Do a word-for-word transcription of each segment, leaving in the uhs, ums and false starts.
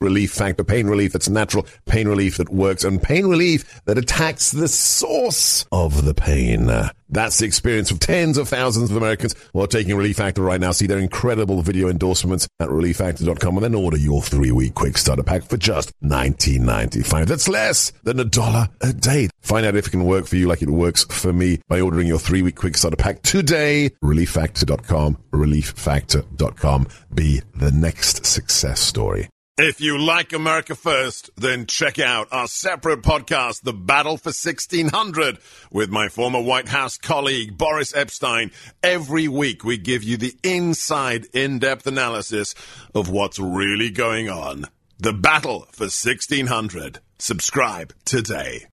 Relief Factor. Pain relief that's natural, pain relief that works, and pain relief that attacks the source of the pain. That's the experience of tens of thousands of Americans who are taking Relief Factor right now. See their incredible video endorsements at relief factor dot com and then order your three-week quick starter pack for just nineteen ninety-five. That's less than a dollar a day. Find out if it can work for you like it works for me by ordering your three-week quick starter pack today. relief factor dot com. relief factor dot com. Be the next success story. If you like America First, then check out our separate podcast, The Battle for sixteen hundred, with my former White House colleague, Boris Epstein. Every week, we give you the inside, in-depth analysis of what's really going on. The Battle for sixteen hundred. Subscribe today.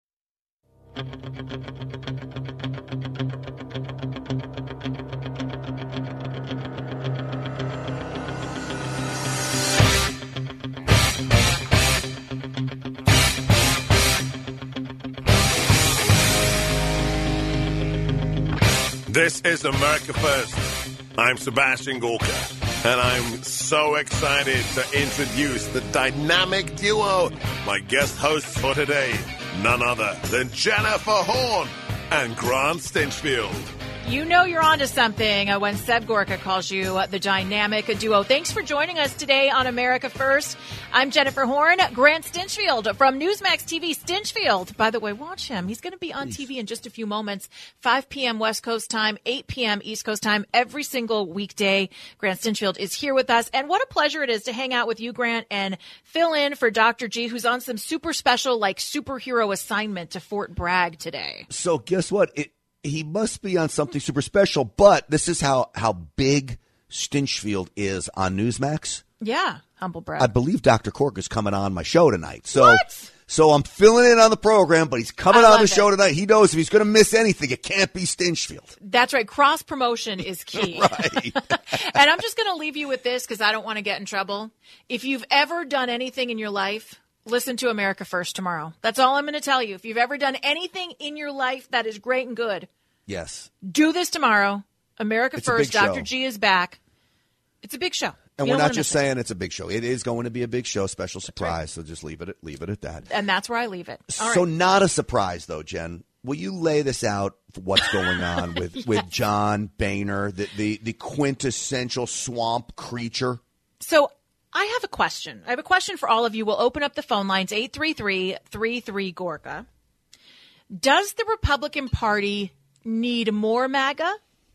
This is America First. I'm Sebastian Gorka, and I'm so excited to introduce the dynamic duo, my guest hosts for today, none other than Jennifer Horn and Grant Stinchfield. You know you're onto something when Seb Gorka calls you the dynamic duo. Thanks for joining us today on America First. I'm Jennifer Horn. Grant Stinchfield from Newsmax T V. Stinchfield, by the way, watch him. He's going to be on T V in just a few moments. five p.m. West Coast time, eight p.m. East Coast time, every single weekday. Grant Stinchfield is here with us. And what a pleasure it is to hang out with you, Grant, and fill in for Doctor G, who's on some super special, like, superhero assignment to Fort Bragg today. So guess what? It He must be on something super special, but this is how, how big Stinchfield is on Newsmax. Yeah, humble brag. I believe Doctor Cork is coming on my show tonight. So, what? So I'm filling in on the program, but he's coming I on the it. show tonight. He knows if he's going to miss anything, it can't be Stinchfield. That's right. Cross promotion is key. Right. And I'm just going to leave you with this because I don't want to get in trouble. If you've ever done anything in your life, listen to America First tomorrow. That's all I'm going to tell you. If you've ever done anything in your life that is great and good, yes, do this tomorrow. America it's First. Doctor show. G is back. It's a big show. And you we're not just it. saying it's a big show. It is going to be a big show, special surprise. Right. So just leave it at, leave it at that. And that's where I leave it. All so right. Not a surprise, though, Jen. Will you lay this out for what's going on with, yes. with John Boehner, the, the, the quintessential swamp creature? So I have a question. I have a question for all of you. We'll open up the phone lines, eight three three, three three, Gorka. Does the Republican Party need more MAGA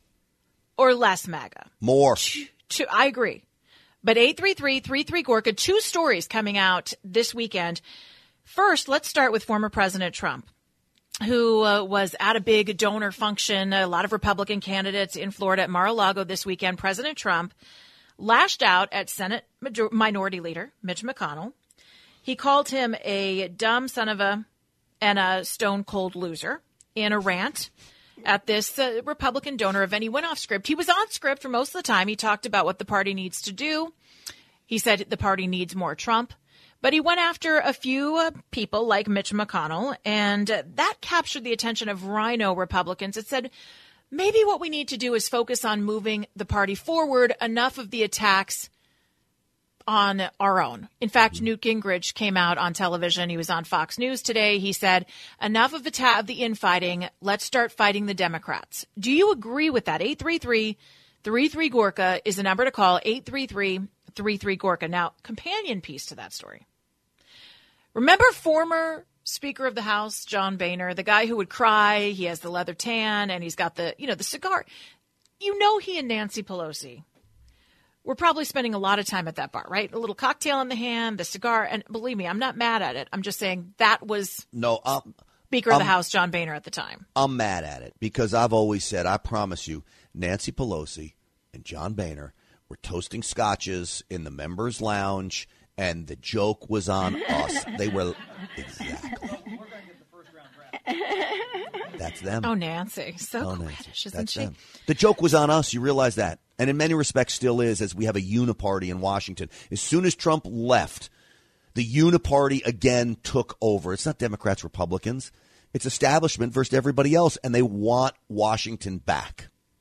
or less MAGA? More. Two, two, I agree. But eight three three, three three, Gorka, two stories coming out this weekend. First, let's start with former President Trump, who uh, was at a big donor function. A lot of Republican candidates in Florida at Mar-a-Lago this weekend. President Trump lashed out at Senate Major- Minority Leader Mitch McConnell. He called him a dumb son of a and a stone-cold loser in a rant at this uh, Republican donor event. He went off script. He was on script for most of the time. He talked about what the party needs to do. He said the party needs more Trump. But he went after a few uh, people like Mitch McConnell, and uh, that captured the attention of Rhino Republicans. It said, maybe what we need to do is focus on moving the party forward. Enough of the attacks on our own. In fact, Newt Gingrich came out on television. He was on Fox News today. He said, enough of the ta- of the infighting. Let's start fighting the Democrats. Do you agree with that? eight three three, three three, Gorka is the number to call. eight three three, three three, Gorka. Now, companion piece to that story. Remember former Speaker of the House, John Boehner, the guy who would cry? He has the leather tan and he's got the, you know, the cigar. You know, he and Nancy Pelosi we're probably spending a lot of time at that bar, right? A little cocktail in the hand, the cigar. And believe me, I'm not mad at it. I'm just saying that was no, um, Speaker of the House, John Boehner, at the time. I'm mad at it because I've always said, I promise you, Nancy Pelosi and John Boehner were toasting scotches in the members' lounge, and the joke was on us. They were exactly. That's them. Oh, Nancy. So oh, British, Nancy. isn't That's she? Them. The joke was on us. You realize that. And in many respects still is, as we have a uniparty in Washington. As soon as Trump left, the uniparty again took over. It's not Democrats, Republicans. It's establishment versus everybody else, and they want Washington back.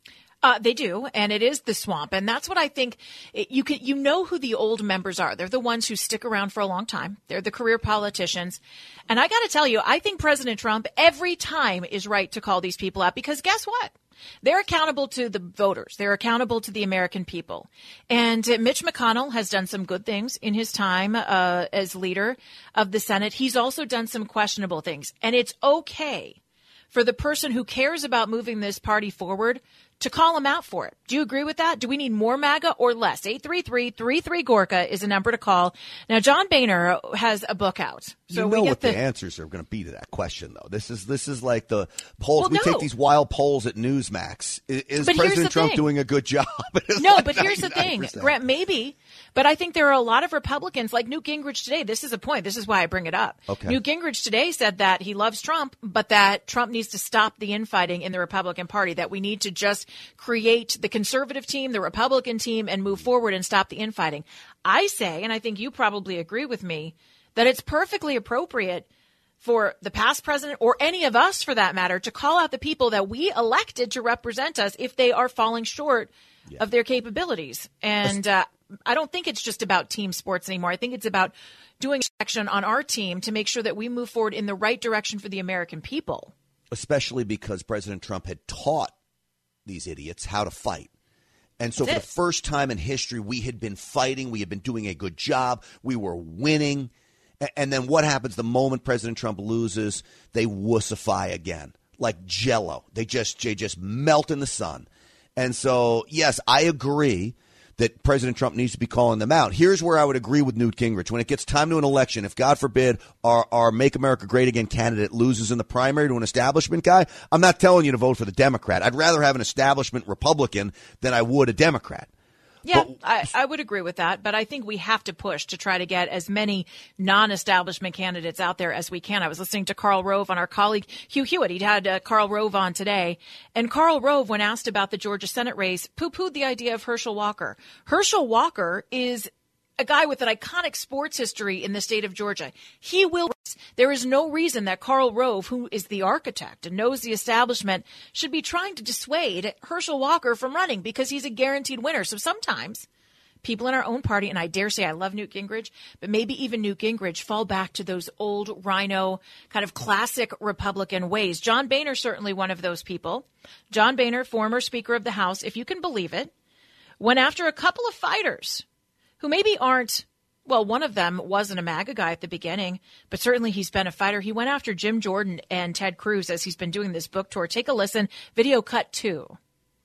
Uh, they do, and it is the swamp, and that's what I think. It, you can, you know who the old members are. They're the ones who stick around for a long time. They're the career politicians, and I got to tell you, I think President Trump every time is right to call these people out because guess what? They're accountable to the voters. They're accountable to the American people. And uh, Mitch McConnell has done some good things in his time uh, as leader of the Senate. He's also done some questionable things, and it's okay for the person who cares about moving this party forward to call him out for it. Do you agree with that? Do we need more MAGA or less? eight three three, three three, Gorka is a number to call. Now, John Boehner has a book out. So you know we get what the, the answers are going to be to that question, though. This is this is like the polls. Well, we no. take these wild polls at Newsmax. Is, is but President Trump thing. doing a good job? No, like but here's the thing. Grant, maybe. But I think there are a lot of Republicans like Newt Gingrich today. This is a point. This is why I bring it up. Okay. Newt Gingrich today said that he loves Trump, but that Trump needs to stop the infighting in the Republican Party, that we need to just create the conservative team, the Republican team, and move forward and stop the infighting. I say, and I think you probably agree with me, that it's perfectly appropriate for the past president or any of us, for that matter, to call out the people that we elected to represent us if they are falling short yeah. of their capabilities. And uh, I don't think it's just about team sports anymore. I think it's about doing action on our team to make sure that we move forward in the right direction for the American people. Especially because President Trump had taught these idiots how to fight. And so That's for it. the first time in history, we had been fighting. We had been doing a good job. We were winning. And then what happens the moment President Trump loses? They wussify again, like Jell-O. They just they just melt in the sun. And so, yes, I agree that President Trump needs to be calling them out. Here's where I would agree with Newt Gingrich. When it gets time to an election, if, God forbid, our, our Make America Great Again candidate loses in the primary to an establishment guy, I'm not telling you to vote for the Democrat. I'd rather have an establishment Republican than I would a Democrat. Yeah, But, I, I would agree with that, but I think we have to push to try to get as many non-establishment candidates out there as we can. I was listening to Karl Rove on our colleague Hugh Hewitt. He'd had uh, Karl Rove on today, and Karl Rove, when asked about the Georgia Senate race, poo-pooed the idea of Herschel Walker. Herschel Walker is a guy with an iconic sports history in the state of Georgia. He will. There is no reason that Karl Rove, who is the architect and knows the establishment, should be trying to dissuade Herschel Walker from running because he's a guaranteed winner. So sometimes people in our own party, and I dare say I love Newt Gingrich, but maybe even Newt Gingrich, fall back to those old rhino kind of classic Republican ways. John Boehner, certainly one of those people. John Boehner, former Speaker of the House, if you can believe it, went after a couple of fighters who maybe aren't, well, one of them wasn't a MAGA guy at the beginning, but certainly he's been a fighter. He went after Jim Jordan and Ted Cruz as he's been doing this book tour. Take a listen. Video cut two.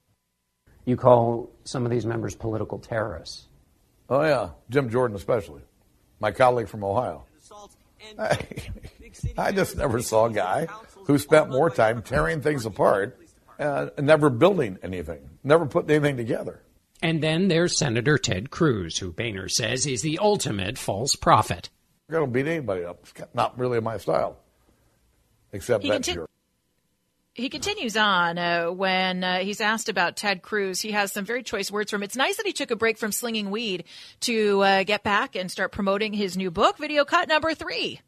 You call some of these members political terrorists. Oh, yeah. Jim Jordan especially. My colleague from Ohio. I, I just never saw a guy who spent more time tearing things apart and never building anything, never putting anything together. And then there's Senator Ted Cruz, who Boehner says is the ultimate false prophet. I don't beat anybody up. It's not really my style, except he that conti- year. He continues on uh, when uh, he's asked about Ted Cruz. He has some very choice words for him. It's nice that he took a break from slinging weed to uh, get back and start promoting his new book. Video cut number three.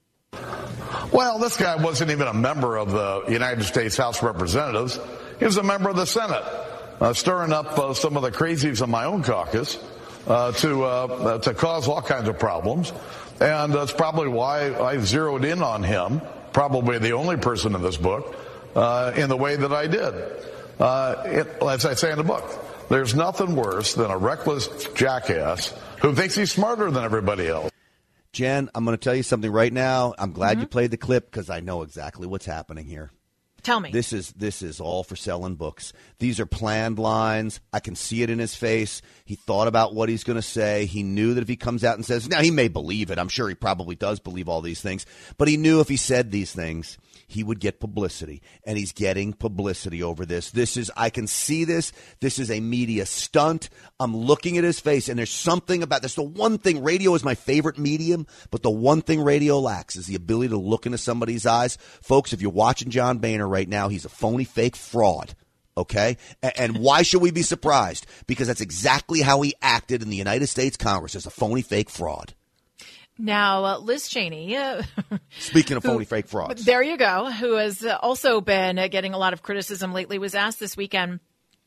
Well, this guy wasn't even a member of the United States House of Representatives. He was a member of the Senate. Uh, stirring up uh, some of the crazies in my own caucus uh, to uh, to cause all kinds of problems. And that's probably why I zeroed in on him, probably the only person in this book, uh, in the way that I did. Uh, it, as I say in the book, there's nothing worse than a reckless jackass who thinks he's smarter than everybody else. Jen, I'm going to tell you something right now. I'm glad Mm-hmm. you played the clip because I know exactly what's happening here. Tell me. This is this is all for selling books. These are planned lines. I can see it in his face. He thought about what he's going to say. He knew that if he comes out and says, now he may believe it. I'm sure he probably does believe all these things. But he knew if he said these things, he would get publicity. And he's getting publicity over this. This is, I can see this. This is a media stunt. I'm looking at his face, and there's something about this. The one thing, radio is my favorite medium, but the one thing radio lacks is the ability to look into somebody's eyes. Folks, if you're watching John Boehner right now, he's a phony, fake fraud. Okay? And why should we be surprised? Because that's exactly how he acted in the United States Congress, as a phony, fake fraud. Now, uh, Liz Cheney. Uh, Speaking of who, phony, fake frauds. There you go. Who has uh, also been uh, getting a lot of criticism lately, was asked this weekend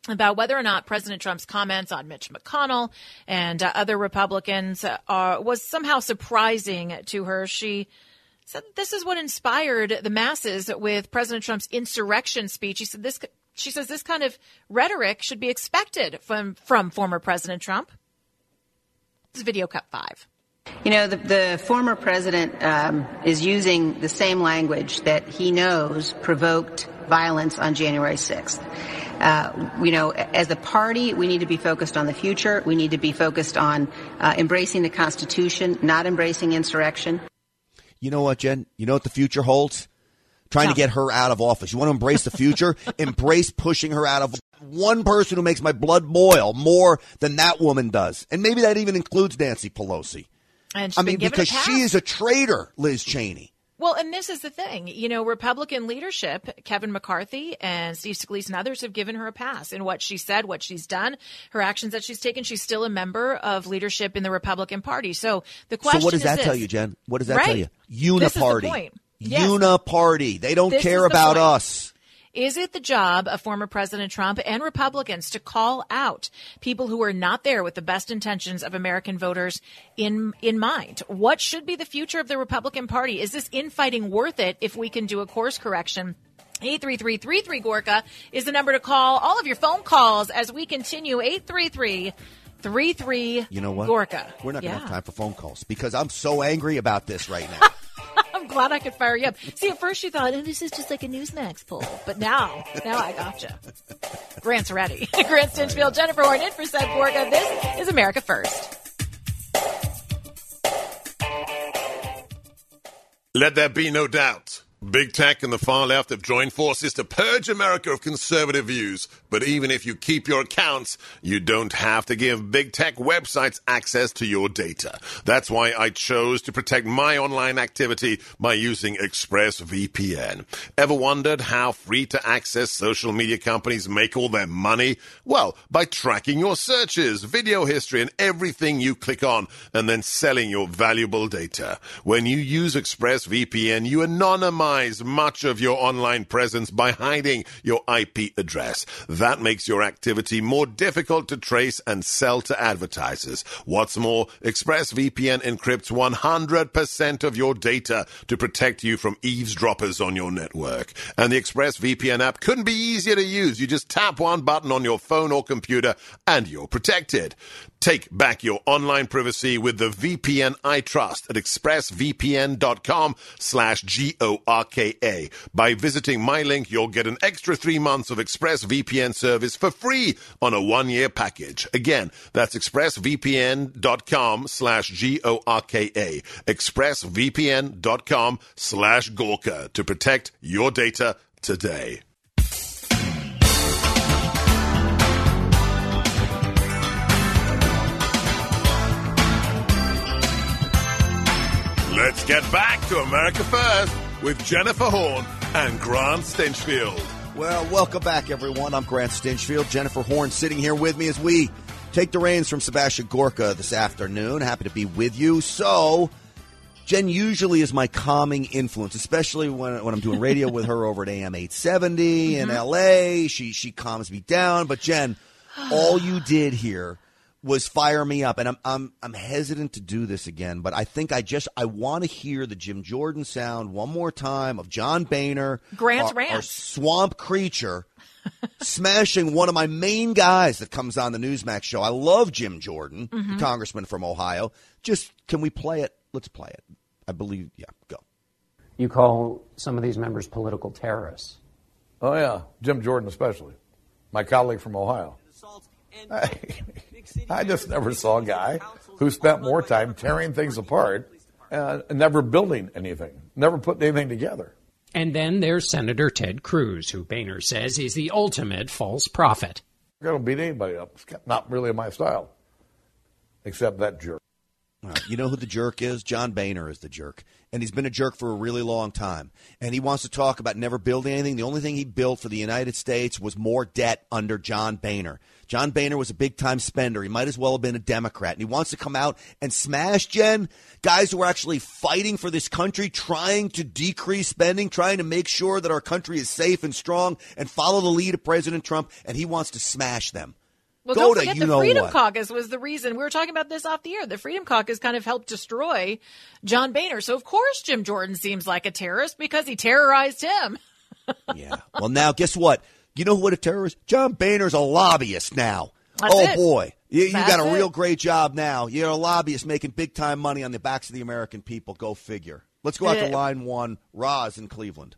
about whether or not President Trump's comments on Mitch McConnell and uh, other Republicans uh, are, was somehow surprising to her. She said this is what inspired the masses with President Trump's insurrection speech. She said this. She says this kind of rhetoric should be expected from from former President Trump. This is video cut five. You know, the, the former president um, is using the same language that he knows provoked violence on January sixth. Uh, you know, as a party, we need to be focused on the future. We need to be focused on uh, embracing the Constitution, not embracing insurrection. You know what, Jen? You know what the future holds? Trying no. to get her out of office. You want to embrace the future? Embrace pushing her out of one person who makes my blood boil more than that woman does. And maybe that even includes Nancy Pelosi. And I mean, because she is a traitor, Liz Cheney. Well, and this is the thing. You know, Republican leadership, Kevin McCarthy and Steve Scalise and others have given her a pass in what she said, what she's done, her actions that she's taken. She's still a member of leadership in the Republican Party. So the question is So what does that this. tell you, Jen? What does that right. tell you? Uniparty. This is the point. Yes. Uniparty. They don't This care is the about point. us. Is it the job of former President Trump and Republicans to call out people who are not there with the best intentions of American voters in in mind? What should be the future of the Republican Party? Is this infighting worth it if we can do a course correction? eight three three, three three, Gorka is the number to call. All of your phone calls as we continue. eight three three, three three, you know what? Gorka. We're not going to yeah. have time for phone calls because I'm so angry about this right now. I'm glad I could fire you up. See, at first you thought, oh, this is just like a Newsmax poll. But now, now I gotcha. Grant's ready. Grant Stinchfield, Jennifer Horn, in for Seth Gorka. This is America First. Let there be no doubt. Big tech and the far left have joined forces to purge America of conservative views. But even if you keep your accounts, you don't have to give big tech websites access to your data. That's why I chose to protect my online activity by using ExpressVPN. Ever wondered how free-to-access social media companies make all their money? Well, by tracking your searches, video history, and everything you click on, and then selling your valuable data. When you use ExpressVPN, you anonymize much of your online presence by hiding your I P address. That makes your activity more difficult to trace and sell to advertisers. What's more, ExpressVPN encrypts one hundred percent of your data to protect you from eavesdroppers on your network. And the ExpressVPN app couldn't be easier to use. You just tap one button on your phone or computer and you're protected. Take back your online privacy with the V P N I trust at expressvpn.com slash G-O-R-K-A. By visiting my link, you'll get an extra three months of ExpressVPN service for free on a one-year package. Again, that's expressvpn.com slash G-O-R-K-A. expressvpn.com slash Gorka to protect your data today. Let's get back to America First with Jennifer Horn and Grant Stinchfield. Well, welcome back, everyone. I'm Grant Stinchfield. Jennifer Horn sitting here with me as we take the reins from Sebastian Gorka this afternoon. Happy to be with you. So, Jen usually is my calming influence, especially when, when I'm doing radio with her over at A M eight seventy in mm-hmm. L A. She, she calms me down. But, Jen, all you did here was fire me up, and I'm I'm I'm hesitant to do this again, but I think I just I want to hear the Jim Jordan sound one more time of John Boehner, Grant our, Rant, our swamp creature, smashing one of my main guys that comes on the Newsmax show. I love Jim Jordan, mm-hmm. congressman from Ohio. Just can we play it? Let's play it. I believe. Yeah, go. You call some of these members political terrorists. Oh yeah, Jim Jordan especially, my colleague from Ohio. I, I just never saw a guy who spent more time tearing things apart and never building anything, never putting anything together. And then there's Senator Ted Cruz, who Boehner says is the ultimate false prophet. I don't beat anybody up. It's not really my style, except that jerk. Well, you know who the jerk is? John Boehner is the jerk. And he's been a jerk for a really long time. And he wants to talk about never building anything. The only thing he built for the United States was more debt under John Boehner. John Boehner was a big-time spender. He might as well have been a Democrat. And he wants to come out and smash, Jen, guys who are actually fighting for this country, trying to decrease spending, trying to make sure that our country is safe and strong and follow the lead of President Trump. And he wants to smash them. Well, Go don't forget to, the Freedom what. Caucus was the reason. We were talking about this off the air. The Freedom Caucus kind of helped destroy John Boehner. So, of course, Jim Jordan seems like a terrorist because he terrorized him. Yeah. Well, now, guess what? You know what a terrorist? John Boehner's a lobbyist now. That's oh, it. boy. You, you got a That's real it. great job now. You're a lobbyist making big-time money on the backs of the American people. Go figure. Let's go out to Uh, line one. Roz in Cleveland.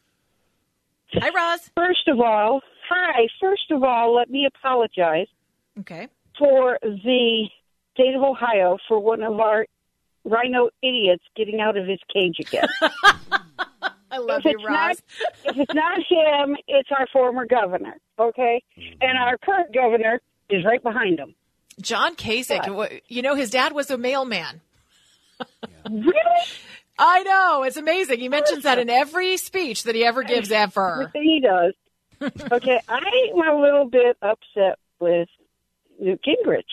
Hi, Roz. First of all, hi. First of all, let me apologize Okay. for the state of Ohio for one of our rhino idiots getting out of his cage again. I love if you, it's Roz. not, if it's not him, it's our former governor, okay? And our current governor is right behind him. John Kasich, What? you know, his dad was a mailman. Really? I know. It's amazing. He mentions that in every speech that he ever gives ever. Everything he does. Okay, I'm a little bit upset with Newt Gingrich.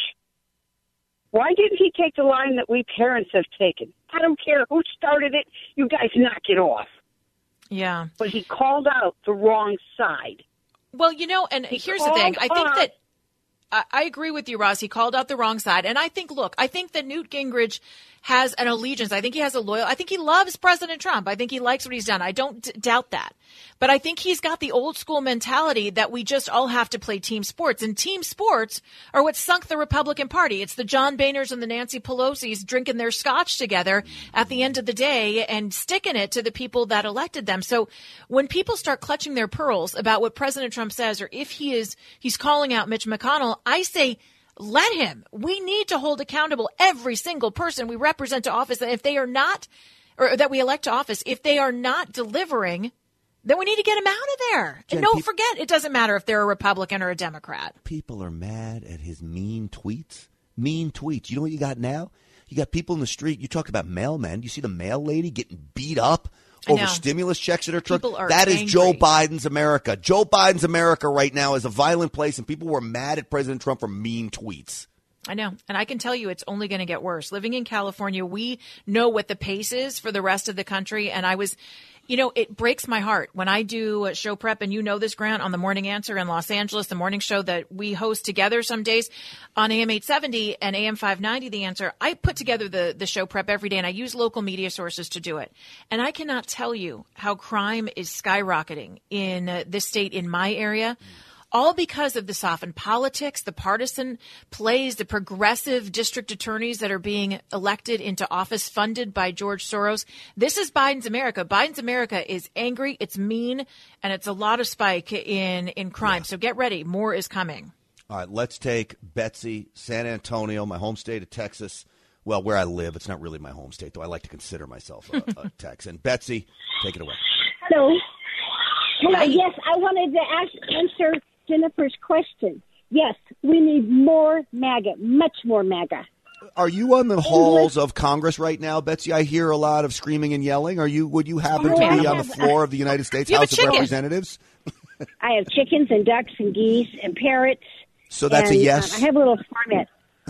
Why didn't he take the line that we parents have taken? I don't care who started it. You guys knock it off. Yeah. But he called out the wrong side. Well, you know, and here's the thing. I called think out- that I, I agree with you, Ross. He called out the wrong side. And I think, look, I think that Newt Gingrich has an allegiance. I think he has a loyal. I think he loves President Trump. I think he likes what he's done. I don't d- doubt that. But I think he's got the old school mentality that we just all have to play team sports. And team sports are what sunk the Republican Party. It's the John Boehners and the Nancy Pelosi's drinking their scotch together at the end of the day and sticking it to the people that elected them. So when people start clutching their pearls about what President Trump says, or if he is, he's calling out Mitch McConnell, I say, let him. We need to hold accountable every single person we represent to office. And if they are not, or that we elect to office, if they are not delivering, then we need to get them out of there. Jen, and don't peop- forget, it doesn't matter if they're a Republican or a Democrat. People are mad at his mean tweets. Mean tweets. You know what you got now? You got people in the street. You talked about mailmen. You see the mail lady getting beat up I over know. stimulus checks at her truck. People are That is angry. Joe Biden's America. Joe Biden's America right now is a violent place, and people were mad at President Trump for mean tweets. I know. And I can tell you it's only going to get worse. Living in California, we know what the pace is for the rest of the country. And I was, you know, it breaks my heart when I do a show prep, and you know this, Grant, on the Morning Answer in Los Angeles, the morning show that we host together some days on A M eight seventy and A M five ninety, The Answer. I put together the, the show prep every day, and I use local media sources to do it. And I cannot tell you how crime is skyrocketing in uh, this state, in my area. All because of the softened politics, the partisan plays, the progressive district attorneys that are being elected into office funded by George Soros. This is Biden's America. Biden's America is angry, it's mean, and it's a lot of spike in, in crime. Yeah. So get ready. More is coming. All right, let's take Betsy, San Antonio, my home state of Texas. Well, where I live, it's not really my home state, though I like to consider myself a, a Texan. Betsy, take it away. Hello. Hello. Yes, I wanted to ask, answer Jennifer's question. Yes, we need more MAGA, much more MAGA. Are you on the halls of Congress right now, Betsy? I hear a lot of screaming and yelling. Are you? Would you happen Oh, to I be on the have- floor of the United States You have a House of chicken. Representatives? I have chickens and ducks and geese and parrots. So that's and, a yes? um, I have a little farmette.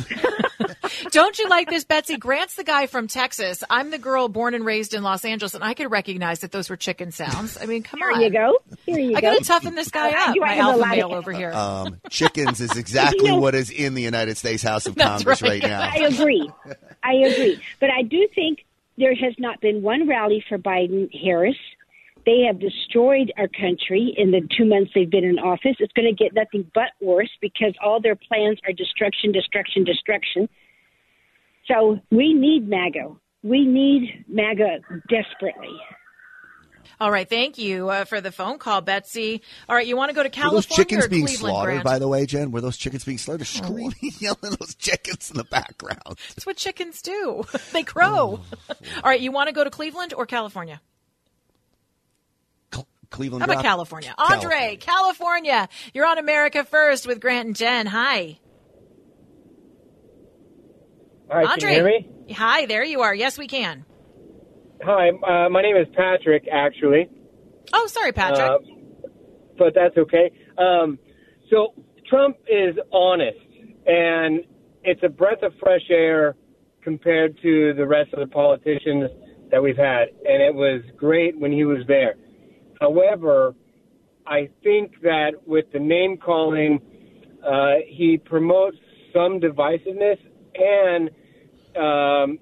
Don't you like this, Betsy? Grant's the guy from Texas. I'm the girl born and raised in Los Angeles, and I could recognize that those were chicken sounds. I mean, come Here on. you go. Here you I go. got to toughen this guy I up, do my have a alpha lot of- male over here. Um, chickens is exactly You know- what is in the United States House of That's Congress right. right, now. I agree. I agree. But I do think there has not been one rally for Biden-Harris. They have destroyed our country in the two months they've been in office. It's going to get nothing but worse because all their plans are destruction, destruction, destruction. So we need MAGA. We need MAGA desperately. All right, thank you uh, for the phone call, Betsy. All right, you want to go to Were California those chickens or being Cleveland, slaughtered, Grant? by the way, Jen? Were those chickens being slaughtered? Screaming, yelling, those chickens in the background. That's what chickens do. They crow. Oh. All right, you want to go to Cleveland or California? Cl- Cleveland. How about drop? California? Andre, California. You're on America First with Grant and Jen. Hi. Hi, Andre. can you hear me? Hi, there you are. Yes, we can. Hi, uh, my name is Patrick, actually. Oh, sorry, Patrick. Uh, but that's okay. Um, so Trump is honest, and it's a breath of fresh air compared to the rest of the politicians that we've had, and it was great when he was there. However, I think that with the name calling, uh, he promotes some divisiveness and um,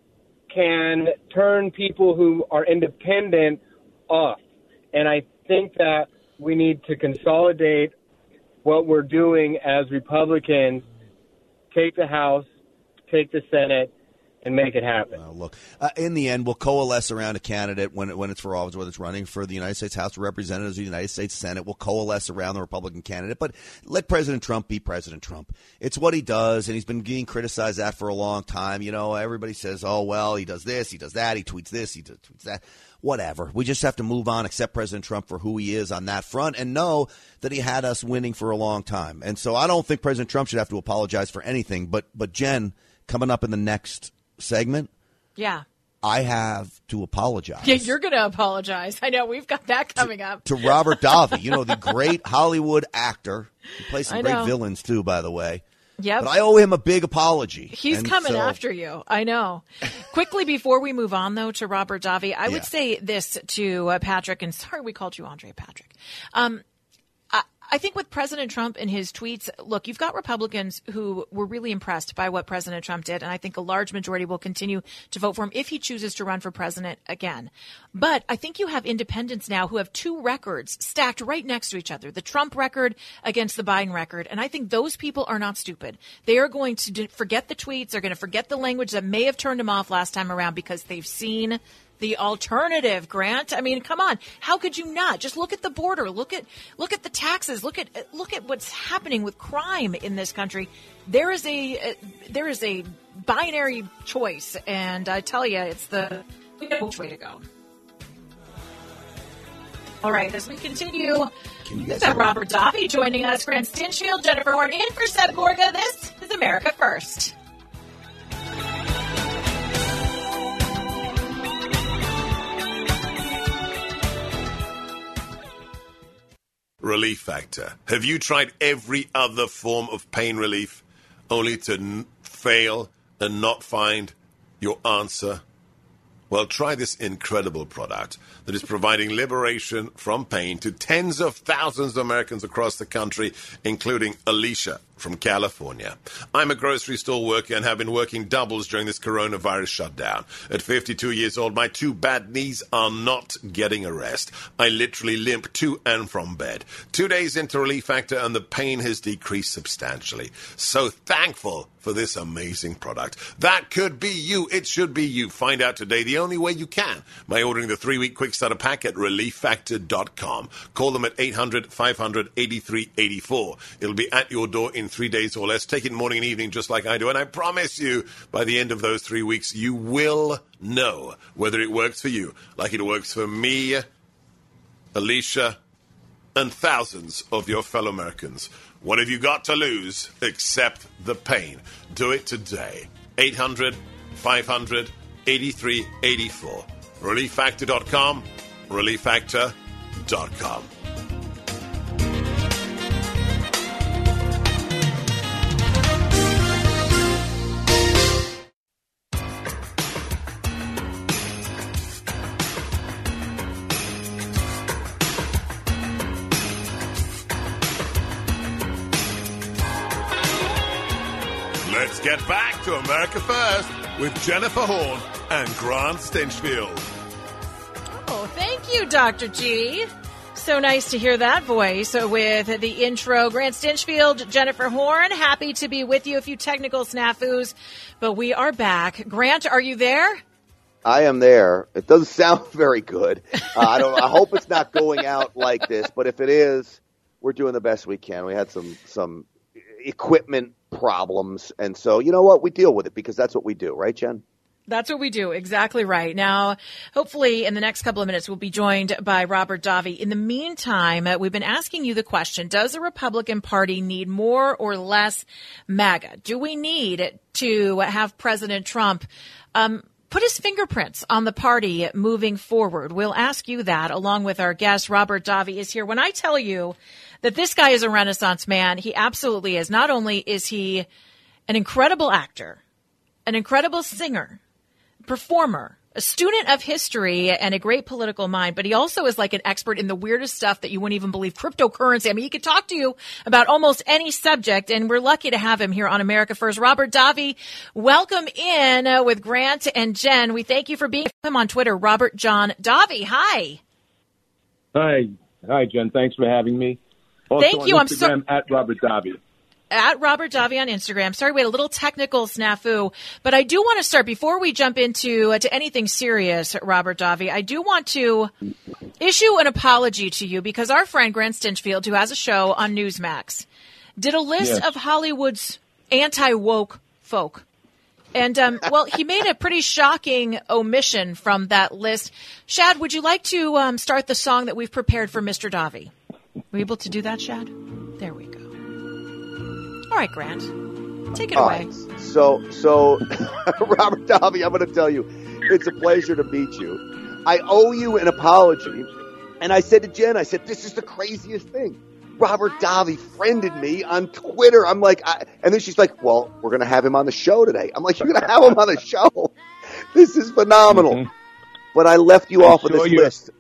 can turn people who are independent off. And I think that we need to consolidate what we're doing as Republicans, take the House, take the Senate, and make it happen. Uh, look, uh, in the end, we'll coalesce around a candidate when it, when it's for office, whether it's running for the United States House of Representatives or the United States Senate. We'll coalesce around the Republican candidate, but let President Trump be President Trump. It's what he does, and he's been being criticized that for a long time. You know, everybody says, oh, well, he does this, he does that, he tweets this, he tweets that. Whatever. We just have to move on, accept President Trump for who he is on that front, and know that he had us winning for a long time. And so I don't think President Trump should have to apologize for anything. But, but Jen, coming up in the next segment, yeah, I have to apologize. Yeah, you're going to apologize. I know. We've got that coming to, up. To Robert Davi, you know, the great Hollywood actor. He plays some I great know. villains, too, by the way. Yep. But I owe him a big apology. He's and coming so, after you. I know. Quickly, before we move on, though, to Robert Davi, I Yeah. would say this to uh, Patrick, and sorry we called you Andre Patrick. Um, I, I think with President Trump and his tweets, look, you've got Republicans who were really impressed by what President Trump did, and I think a large majority will continue to vote for him if he chooses to run for president again. But I think you have independents now who have two records stacked right next to each other, the Trump record against the Biden record, and I think those people are not stupid. They are going to forget the tweets, they're going to forget the language that may have turned them off last time around because they've seen the alternative, Grant. I mean, come on. How could you not? Just look at the border. Look at look at the taxes. Look at look at what's happening with crime in this country. There is a there is a binary choice, and I tell you, it's the which way to go. All right, as we continue, we've got Robert Davi joining us, Grant Stinchfield, Jennifer Horn, in for Seb Gorga. This is America First. Relief Factor. Have you tried every other form of pain relief only to n- fail and not find your answer? Well, try this incredible product that is providing liberation from pain to tens of thousands of Americans across the country, including Alicia from California. I'm a grocery store worker and have been working doubles during this coronavirus shutdown. At fifty-two years old, my two bad knees are not getting a rest. I literally limp to and from bed. Two days into Relief Factor and the pain has decreased substantially. So thankful for this amazing product. That could be you. It should be you. Find out today the only way you can by ordering the three-week quick starter pack at relief factor dot com. Call them at eight hundred, five hundred, eighty-three eighty-four. It'll be at your door in three days or less. Take it morning and evening just like I do. And I promise you, by the end of those three weeks, you will know whether it works for you like it works for me, Alicia, and thousands of your fellow Americans. What have you got to lose except the pain? Do it today. eight hundred, five hundred, eighty-three eighty-four. relief factor dot com. relief factor dot com. Let's get back to America First with Jennifer Horn and Grant Stinchfield. Oh, thank you, Doctor G. So nice to hear that voice with the intro. Grant Stinchfield, Jennifer Horn, happy to be with you. A few technical snafus, but we are back. Grant, are you there? I am there. It doesn't sound very good. Uh, I don't. I hope it's not going out like this, but if it is, we're doing the best we can. We had some some equipment problems, and so you know what? We deal with it because that's what we do, right, Jen? That's what we do. Exactly right. Now, hopefully in the next couple of minutes, we'll be joined by Robert Davi. In the meantime, uh, we've been asking you the question, does the Republican Party need more or less MAGA? Do we need to have President Trump um, put his fingerprints on the party moving forward? We'll ask you that along with our guest. Robert Davi is here. When I tell you that this guy is a Renaissance man, he absolutely is. Not only is he an incredible actor, an incredible singer, performer, a student of history, and a great political mind, but he also is like an expert in the weirdest stuff that you wouldn't even believe. Cryptocurrency. I mean, he could talk to you about almost any subject, and we're lucky to have him here on America First. Robert Davi, welcome in uh, with Grant and Jen. We thank you for being with him on Twitter, Robert John Davi. Hi. Hi. Hi, Jen. Thanks for having me. Also thank you. On I'm so at Robert Davi. At Robert Davi on Instagram. Sorry, we had a little technical snafu, but I do want to start before we jump into uh, to anything serious, Robert Davi. I do want to issue an apology to you because our friend Grant Stinchfield, who has a show on Newsmax, did a list Yes. of Hollywood's anti-woke folk. And, um, well, he made a pretty shocking omission from that list. Shad, would you like to um, start the song that we've prepared for Mister Davi? Were you able to do that, Shad? There we go. All right, Grant, take it All away. right. So, so Robert Davi, I'm going to tell you, it's a pleasure to meet you. I owe you an apology. And I said to Jen, I said, this is the craziest thing. Robert Davi friended me on Twitter. I'm like, I, and then she's like, well, we're going to have him on the show today. I'm like, you're going to have him on the show? This is phenomenal. Mm-hmm. But I left you I off of saw this your- list.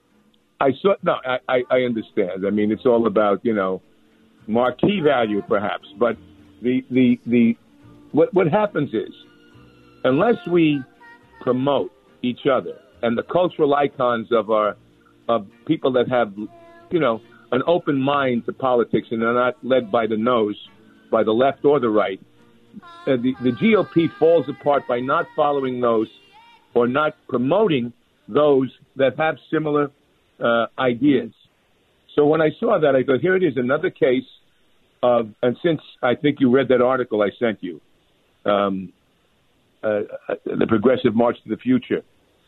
I saw. No, I, I, I understand. I mean, it's all about, you know, marquee value, perhaps. But the the the what what happens is, unless we promote each other and the cultural icons of our of people that have, you know, an open mind to politics and are not led by the nose, by the left or the right, uh, the the G O P falls apart by not following those or not promoting those that have similar uh, ideas. So when I saw that, I go, here it is, another case of, and since I think you read that article I sent you, um, uh, the Progressive March to the Future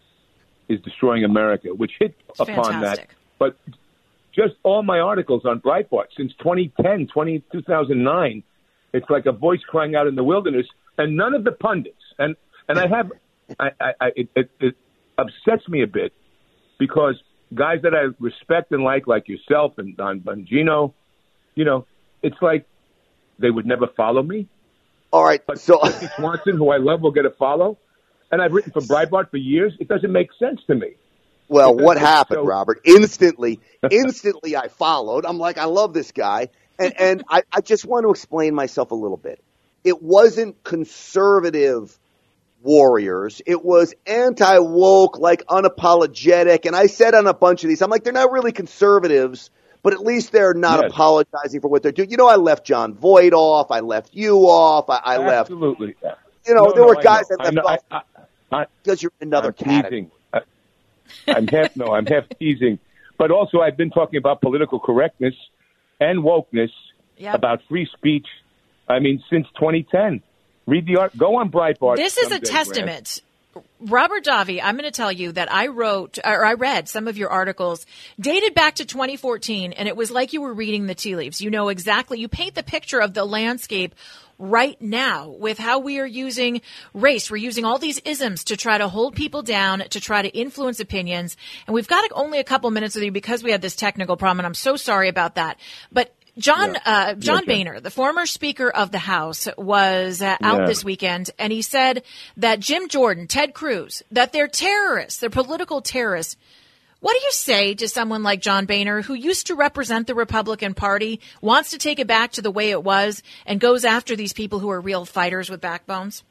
is Destroying America, which hit It's upon that. fantastic. But just all my articles on Breitbart since twenty ten, twenty, two thousand nine, it's like a voice crying out in the wilderness, and none of the pundits, and, and I have, I, I, I it, it, it upsets me a bit because guys that I respect and like, like yourself and Don Bongino, you know, it's like they would never follow me. All right, But so Jesse Swanson, who I love, will get a follow. And I've written for Breitbart for years. It doesn't make sense to me. Well, Because what it's happened, so- Robert? Instantly, instantly I followed. I'm like, I love this guy. And, and I, I just want to explain myself a little bit. It wasn't conservative warriors. It was anti-woke, like unapologetic. And I said on a bunch of these, I'm like, they're not really conservatives, but at least they're not Yes. apologizing for what they're doing. You know, I left John Voight off. I left you off. I, I left, Absolutely. you know, No, there no, were I guys know. that I left know. off I, I, I, because you're in another I'm category. teasing. I, I'm half no, I'm half teasing. But also, I've been talking about political correctness and wokeness, Yep. about free speech. I mean, since twenty ten. Read the art. Go on Breitbart. This is a someday, Grant. testament. Robert Davi, I'm going to tell you that I wrote or I read some of your articles dated back to twenty fourteen, and it was like you were reading the tea leaves. You know exactly, you paint the picture of the landscape right now with how we are using race. We're using all these isms to try to hold people down, to try to influence opinions. And we've got only a couple minutes with you because we had this technical problem, and I'm so sorry about that. But John Yeah. uh, John Yeah, Jen. Boehner, the former Speaker of the House, was uh, out Yeah. this weekend, and he said that Jim Jordan, Ted Cruz, that they're terrorists, they're political terrorists. What do you say to someone like John Boehner, who used to represent the Republican Party, wants to take it back to the way it was, and goes after these people who are real fighters with backbones?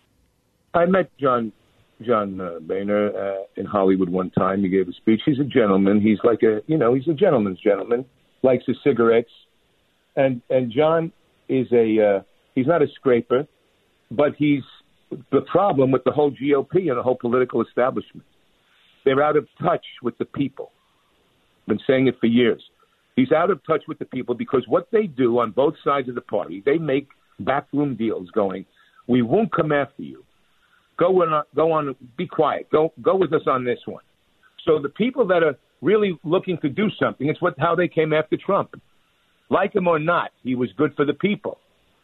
I met John John uh, Boehner uh, in Hollywood one time. He gave a speech. He's a gentleman. He's like a, you know, he's a gentleman's gentleman. Likes his cigarettes. And and John is a, uh, he's not a scraper, but he's the problem with the whole G O P and the whole political establishment. They're out of touch with the people. I've been saying it for years. He's out of touch with the people because what they do on both sides of the party, they make backroom deals going, we won't come after you. Go on, go on, be quiet. Go, go with us on this one. So the people that are really looking to do something, it's what how they came after Trump. Like him or not, he was good for the people.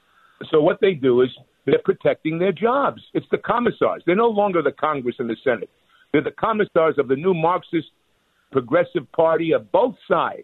So what they do is they're protecting their jobs. It's the commissars. They're no longer the Congress and the Senate. They're the commissars of the new Marxist progressive party of both sides.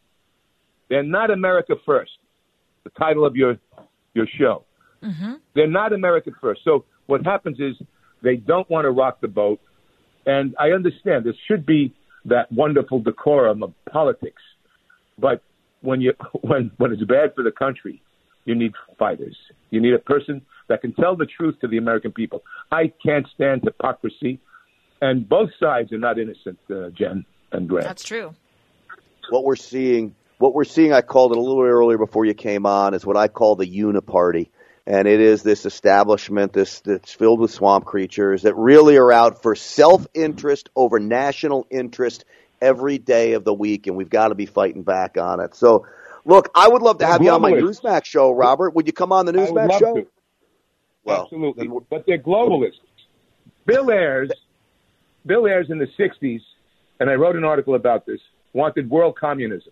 They're not America First, the title of your your show. Mm-hmm. They're not America First. So what happens is they don't want to rock the boat. And I understand there should be that wonderful decorum of politics. But when you when when it's bad for the country, you need fighters. You need a person that can tell the truth to the American people. I can't stand hypocrisy. And both sides are not innocent, uh, Jen and Grant. That's true. What we're seeing, what we're seeing, I called it a little earlier before you came on, is what I call the uniparty. And it is this establishment this, that's filled with swamp creatures that really are out for self-interest over national interest every day of the week, and we've got to be fighting back on it. So, look, I would love to have you on my Newsmax show, Robert. Would you come on the Newsmax show? To. Well, absolutely. But they're globalists. Bill Ayers, Bill Ayers in the sixties, and I wrote an article about this, wanted world communism.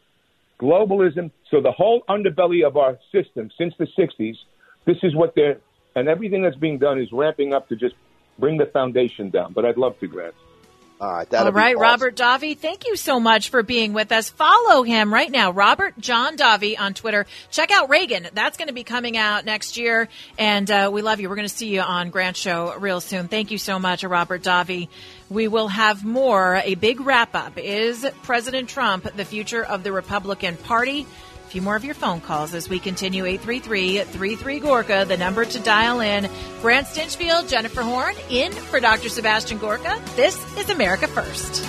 Globalism, so the whole underbelly of our system since the sixties, this is what they're, and everything that's being done is ramping up to just bring the foundation down. But I'd love to, Grant. All right, All right, awesome. Robert Davi, thank you so much for being with us. Follow him right now, Robert John Davi on Twitter. Check out Reagan. That's going to be coming out next year, and uh, we love you. We're going to see you on Grant Show real soon. Thank you so much, Robert Davi. We will have more. A big wrap-up. Is President Trump the future of the Republican Party? A few more of your phone calls as we continue. Eight three three, three three, Gorka, the number to dial in. Grant Stinchfield, Jennifer Horn, in for Doctor Sebastian Gorka. This is America First.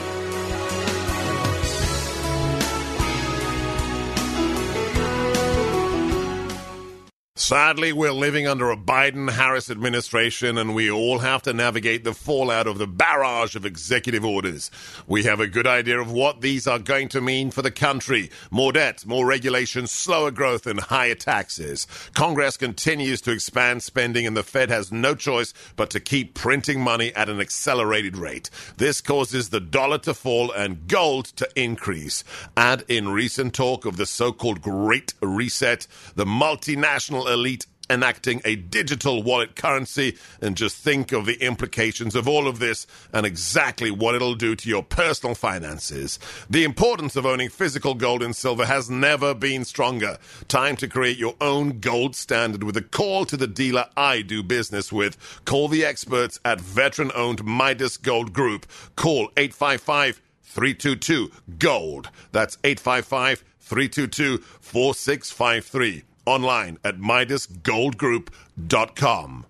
Sadly, we're living under a Biden-Harris administration, and we all have to navigate the fallout of the barrage of executive orders. We have a good idea of what these are going to mean for the country. More debt, more regulations, slower growth, and higher taxes. Congress continues to expand spending, and the Fed has no choice but to keep printing money at an accelerated rate. This causes the dollar to fall and gold to increase. Add in recent talk of the so-called Great Reset, the multinational elite enacting a digital wallet currency, and just think of the implications of all of this and exactly what it'll do to your personal finances. The importance of owning physical gold and silver has never been stronger. Time to create your own gold standard with a call to the dealer I do business with. Call the experts at veteran-owned Midas Gold Group. Call eight five five, three two two, GOLD. That's eight five five, three two two, four six five three. Online at Midas Gold Group dot com.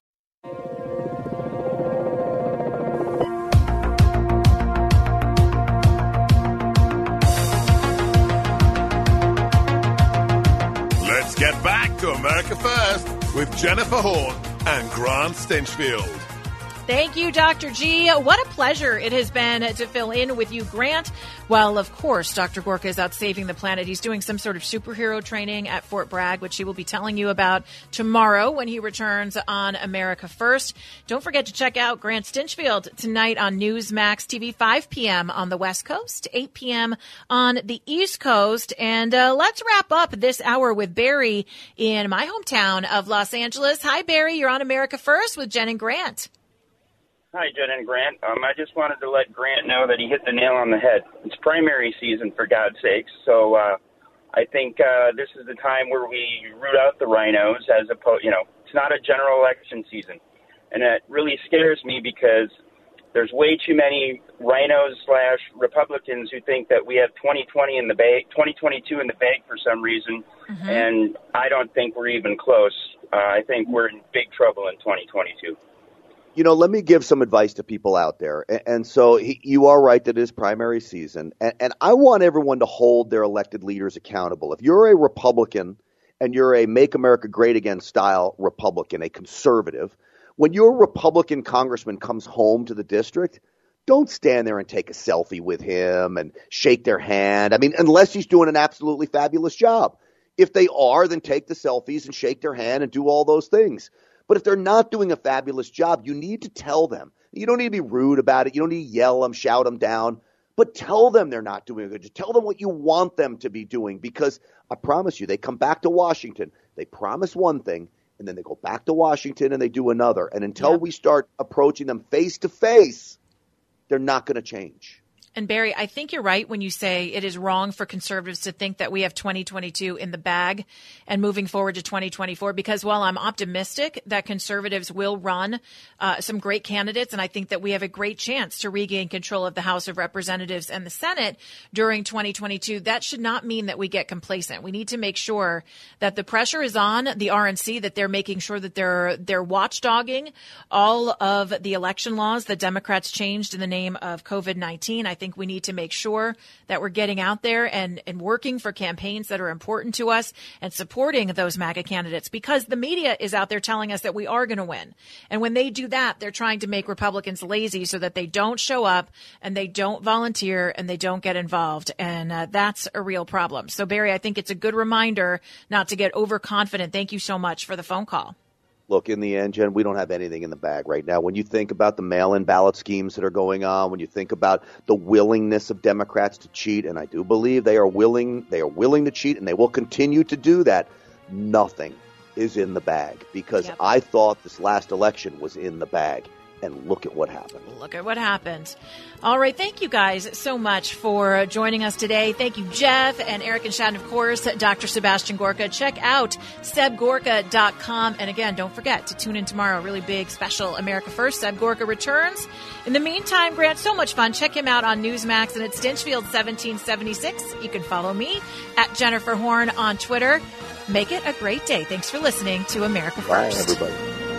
Let's get back to America First with Jennifer Horn and Grant Stinchfield. Thank you, Doctor G. What a pleasure it has been to fill in with you, Grant. Well, of course, Doctor Gorka is out saving the planet. He's doing some sort of superhero training at Fort Bragg, which he will be telling you about tomorrow when he returns on America First. Don't forget to check out Grant Stinchfield tonight on Newsmax T V, five p.m. on the West Coast, eight p.m. on the East Coast. And uh, let's wrap up this hour with Barry in my hometown of Los Angeles. Hi, Barry. You're on America First with Jen and Grant. Hi, Jen and Grant. Um, I just wanted to let Grant know that he hit the nail on the head. It's primary season, for God's sakes. So uh, I think uh, this is the time where we root out the rhinos, as opposed, you know, it's not a general election season. And it really scares me because there's way too many rhinos slash Republicans who think that we have twenty twenty in the bag, twenty twenty-two in the bag for some reason. Mm-hmm. And I don't think we're even close. Uh, I think we're in big trouble in twenty twenty-two. You know, let me give some advice to people out there. And, and so he, you are right that it is primary season. And, and I want everyone to hold their elected leaders accountable. If you're a Republican and you're a Make America Great Again style Republican, a conservative, when your Republican congressman comes home to the district, don't stand there and take a selfie with him and shake their hand. I mean, unless he's doing an absolutely fabulous job. If they are, then take the selfies and shake their hand and do all those things. But if they're not doing a fabulous job, you need to tell them. You don't need to be rude about it. You don't need to yell them, shout them down. But tell them they're not doing a good job. Tell them what you want them to be doing, because I promise you, they come back to Washington. They promise one thing, and then they go back to Washington and they do another. And until yep. we start approaching them face to face, they're not going to change. And Barry, I think you're right when you say it is wrong for conservatives to think that we have twenty twenty-two in the bag and moving forward to twenty twenty-four, because while I'm optimistic that conservatives will run uh, some great candidates, and I think that we have a great chance to regain control of the House of Representatives and the Senate during twenty twenty-two, that should not mean that we get complacent. We need to make sure that the pressure is on the R N C, that they're making sure that they're, they're watchdogging all of the election laws that Democrats changed in the name of COVID nineteen. I think we need to make sure that we're getting out there and, and working for campaigns that are important to us and supporting those MAGA candidates, because the media is out there telling us that we are going to win. And when they do that, they're trying to make Republicans lazy so that they don't show up and they don't volunteer and they don't get involved. And uh, that's a real problem. So, Barry, I think it's a good reminder not to get overconfident. Thank you so much for the phone call. Look, in the end, Jen, we don't have anything in the bag right now. When you think about the mail-in ballot schemes that are going on, when you think about the willingness of Democrats to cheat, and I do believe they are willing, they are willing to cheat, and they will continue to do that, nothing is in the bag, because yep. I thought this last election was in the bag. And look at what happened. Look at what happened. All right. Thank you guys so much for joining us today. Thank you, Jeff and Eric and Shad, and of course, Doctor Sebastian Gorka. Check out seb gorka dot com. And again, don't forget to tune in tomorrow. Really big special America First. Seb Gorka returns. In the meantime, Grant, so much fun. Check him out on Newsmax and at Stinchfield seventeen seventy-six. You can follow me at Jennifer Horn on Twitter. Make it a great day. Thanks for listening to America First. Bye, everybody.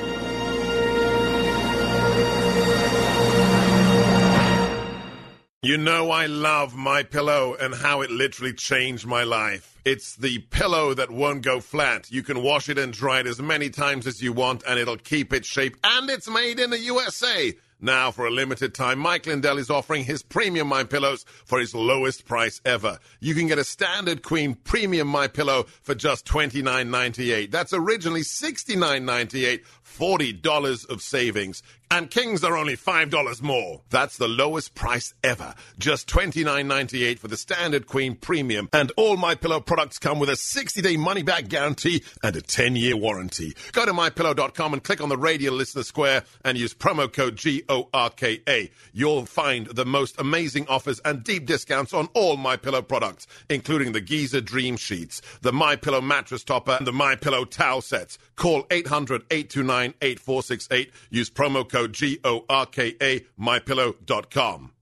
You know I love MyPillow and how it literally changed my life. It's the pillow that won't go flat. You can wash it and dry it as many times as you want, and it'll keep its shape. And it's made in the U S A. Now, for a limited time, Mike Lindell is offering his premium MyPillows for his lowest price ever. You can get a standard queen premium MyPillow for just twenty-nine ninety-eight. That's originally sixty-nine ninety-eight, forty dollars of savings. And kings are only five dollars more. That's the lowest price ever. Just twenty-nine ninety-eight for the standard queen premium. And all MyPillow products come with a sixty-day money-back guarantee and a ten-year warranty. Go to my pillow dot com and click on the radio listener square and use promo code G O R K A. You'll find the most amazing offers and deep discounts on all MyPillow products, including the Giza Dream Sheets, the MyPillow mattress topper, and the MyPillow towel sets. Call eight hundred, eight two nine, eight four six eight. Use promo code G O R K A, my pillow dot com.